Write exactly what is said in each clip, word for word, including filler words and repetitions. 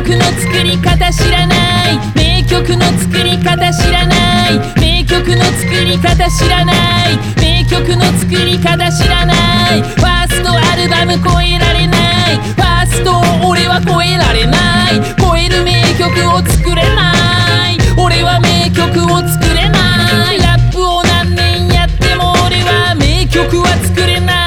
曲の作り方知らない、名曲の作り方知らない、名曲の作り方知らない、名曲の作り方知らない。ファーストアルバム超えられない、ファーストを俺は超えられない、超える名曲を作れない、俺は名曲を作れない。ラップを何年やっても俺は名曲は作れない。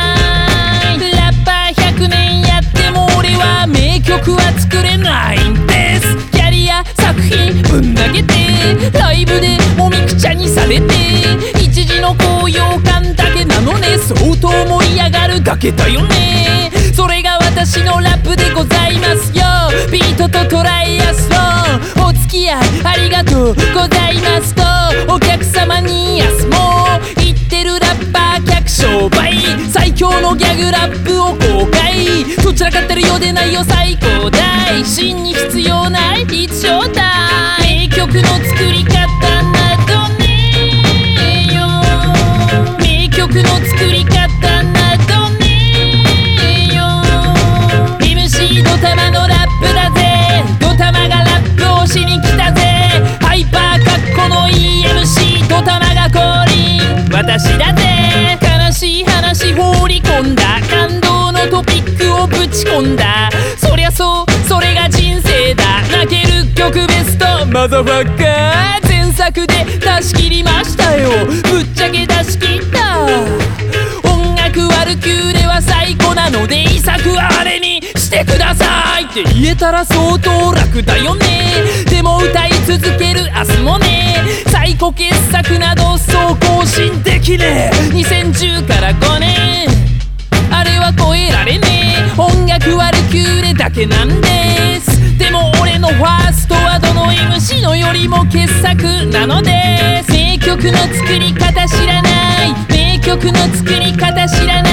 ラッパーひゃくねんやっても俺は名曲は作れないんです。キャリア作品ぶん投げて、ライブでもみくちゃにされて、一時の高揚感だけなのね、相当盛り上がるだけだよね。それが私のラップでございますよ。ビートとトライアスロン、お付き合いありがとうございますとお客様にやすも言ってるラッパー客商売、最強のギャグラップを公開、どちらかってるようでないよ最高大、真に必要ない必要大、名曲の作り方などねよ、名曲の作り方などねよ。 エムシー ドタマのラップだぜ、ドタマがラップをしに来たぜ、ハイパーかっこのいい エムシー ドタマが降臨、私だぜ。悲しい話放り込んだ、感動のトピックをぶち込んだ、そりゃそうそれが人生だ、泣ける曲ベストマザファッカー、前作で出し切りましたよ、ぶっちゃけ出し切った。音楽ワルキューレは最高なので遺作はあれにしてくださいって言えたら相当楽だよね。でも歌い続ける明日もね、最高傑作などそう更新できねえ、にせんじゅうからごねんあれは超えられねえ、音楽ワルキューレだけなんです。でも俺のファーストはどの エムシー のよりも傑作なのです。名曲の作り方知らない、名曲の作り方知らない、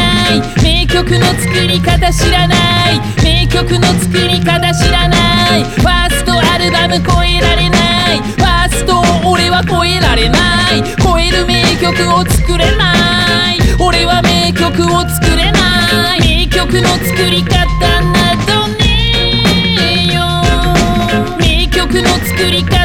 名曲の作り方知らない、名曲の作り方知らない。ファーストアルバム超えられない、ファーストを俺は超えられない、超える名曲を作れない、俺は名曲を作れない、名曲の作り方などねよ、名曲の作り方